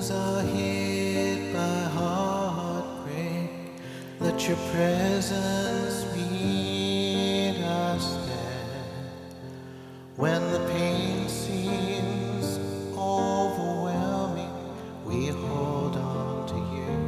Lives are hid by heartbreak. Let your presence meet us there. When the pain seems overwhelming, we hold on to you.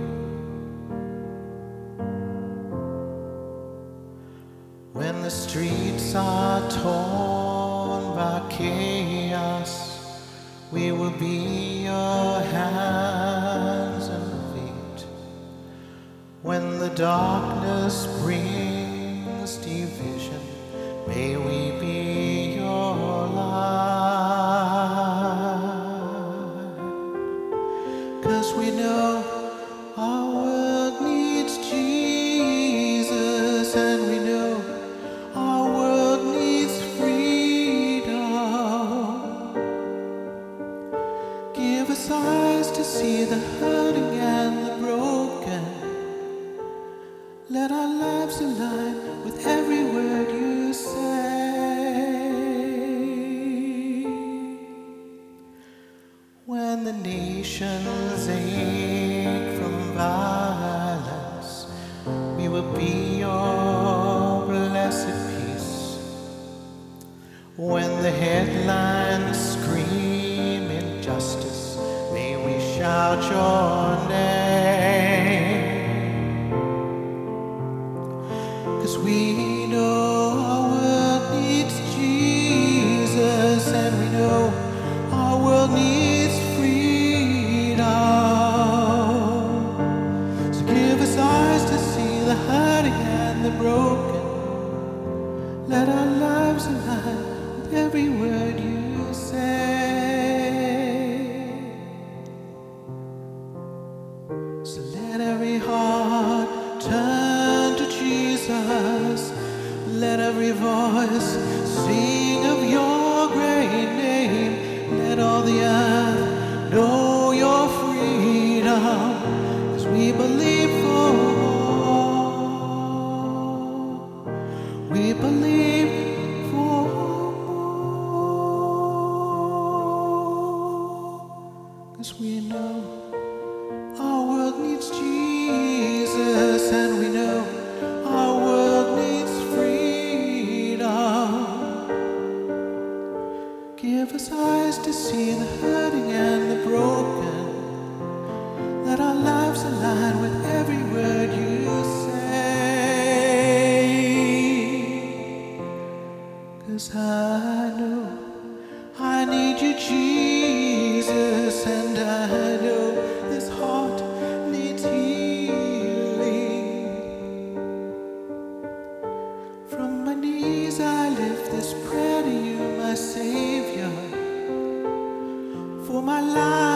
When the streets are torn by chaos, we will be your hands and feet. When the darkness brings division, may we be your light. 'Cause we know our world needs Jesus, and we know our world needs freedom. Give us eyes to see the hurting and the broken. Let our lives align with every word you say. When the nations ache from violence, we will be your blessed peace. When the headlines scream injustice, may we shout your name. 'Cause we know our world needs Jesus, and we know our world needs freedom. So give us eyes to see the hurting and the broken. Let our lives align with every word you say. So let every heart turn to Jesus. Let every voice sing of your great name. Let all the earth know your freedom. 'Cause we believe for more. We believe for more. 'Cause we know our world needs Jesus, and we know our world needs freedom. Give us eyes to see the hurting and the broken. Let our lives align with every word you say. 'Cause I know I need you, Jesus, and I know this heart needs healing. From my knees I lift this prayer to you, my Savior. For my life